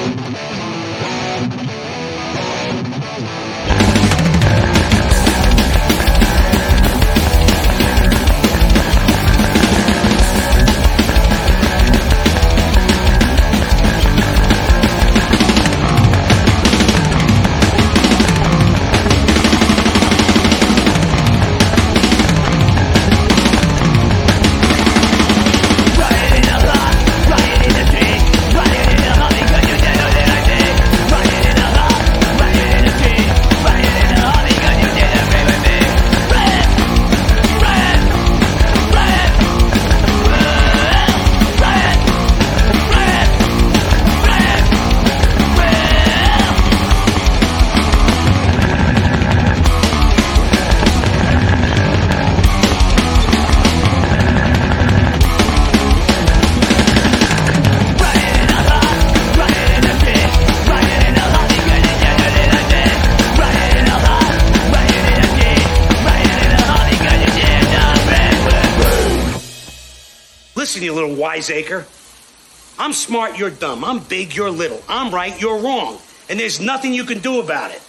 Listen, you little wiseacre. I'm smart, you're dumb. I'm big, you're little. I'm right, you're wrong. And there's nothing you can do about it.